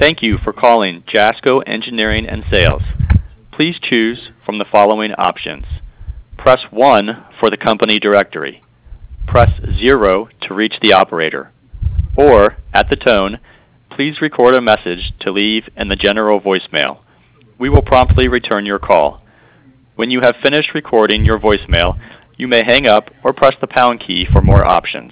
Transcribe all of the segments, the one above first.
Thank you for calling Jasco Engineering and Sales. Please choose from the following options. Press 1 for the company directory. Press 0 to reach the operator. Or, at the tone, please record a message to leave in the general voicemail. We will promptly return your call. When you have finished recording your voicemail, you may hang up or press the pound key for more options.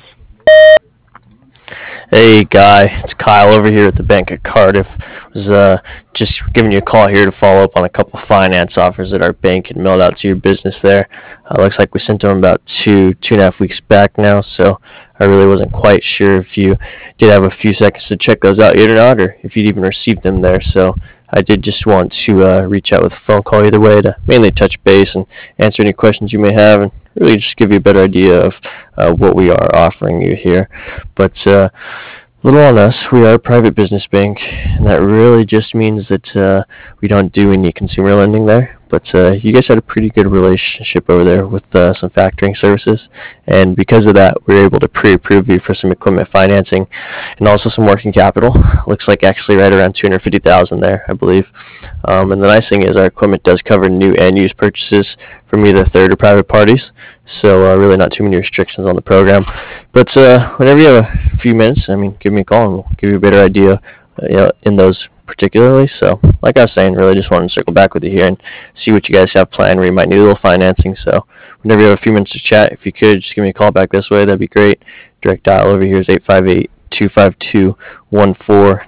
Hey Guy, it's Kyle over here at the Bank of Cardiff. Was just giving you a call here to follow up on a couple finance offers that our bank had mailed out to your business there. Looks like we sent them about two and a half weeks back now, so I really wasn't quite sure if you did have a few seconds to check those out yet or not, or if you'd even received them there. So I did just want to reach out with a phone call either way to mainly touch base and answer any questions you may have, and really just give you a better idea of what we are offering you here. But little on us, we are a private business bank, and that really just means that we don't do any consumer lending there. But you guys had a pretty good relationship over there with some factoring services, and because of that, we were able to pre-approve you for some equipment financing and also some working capital. Looks like actually right around $250,000 there, I believe. And the nice thing is our equipment does cover new and used purchases from either third or private parties, so really not too many restrictions on the program. But whenever you have a few minutes, give me a call and we'll give you a better idea in those particularly. So like I was saying, really just wanted to circle back with you here and see what you guys have planned where you might need a little financing. So whenever you have a few minutes to chat, if you could just give me a call back this way, that'd be great. Direct dial over here is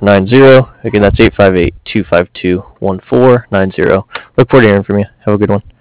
858-252-1490. Again, that's 858-252-1490. Look forward to hearing from you. Have a good one.